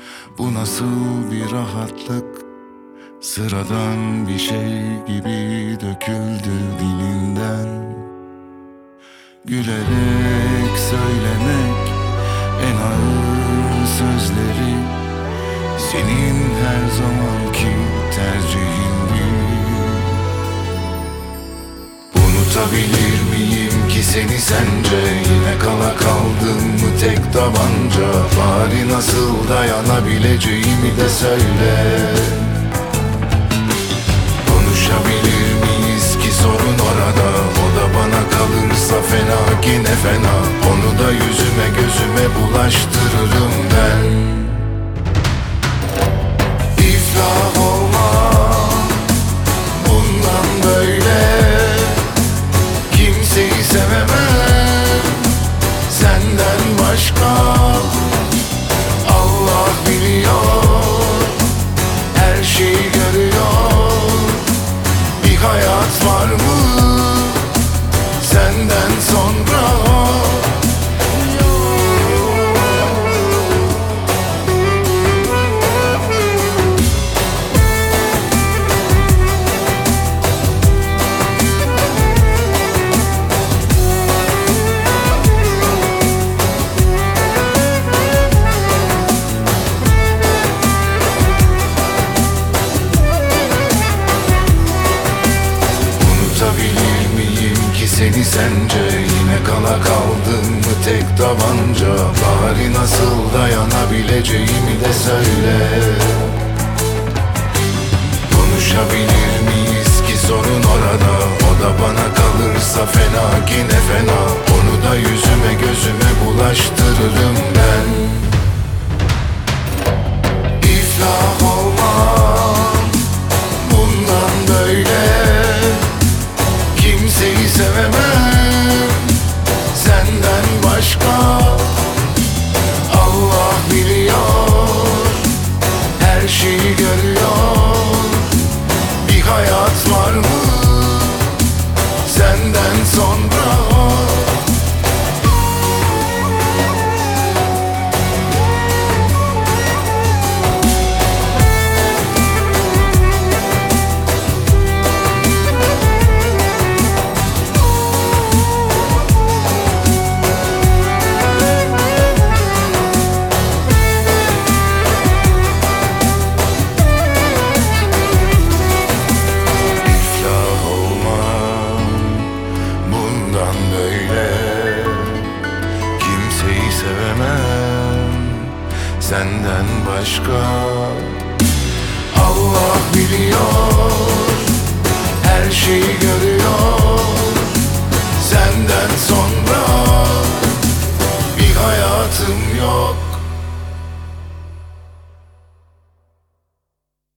Bu nasıl bir rahatlık? Sıradan bir şey gibi döküldü dilinden. Gülerek söylemek en ağır sözleri senin her zamanki tercihindi. Unutabilir miyim ki seni sence? Yine kala kaldım mı tek tabanca? Bari nasıl dayanabileceğimi de söyle. Konuşabilir miyiz ki sorun orada? O da bana kalırsa fena ki ne fena. Onu da yüzüme gözüme bulaştırırım ben. İflah olmam bundan böyle. Kimseyi sevemem senden başka. Allah biliyor, her şeyi görüyor. Bir hayat var mı senden sonra? Seni sence yine kala kaldım mı tek tabanca? Bari nasıl dayanabileceğimi de söyle. Konuşabilir miyiz ki sorun orada? O da bana kalırsa fena ki ne fena. Onu da yüzüme gözüme bulaştırırım ben. İflah olmam bundan böyle. Kimseyi sevemem senden başka. Allah biliyor, her şeyi görüyor. Bir hayat var mı senden sonra? Sevemem senden başka. Allah biliyor, her şeyi görüyor. Senden sonra bir hayatım yok.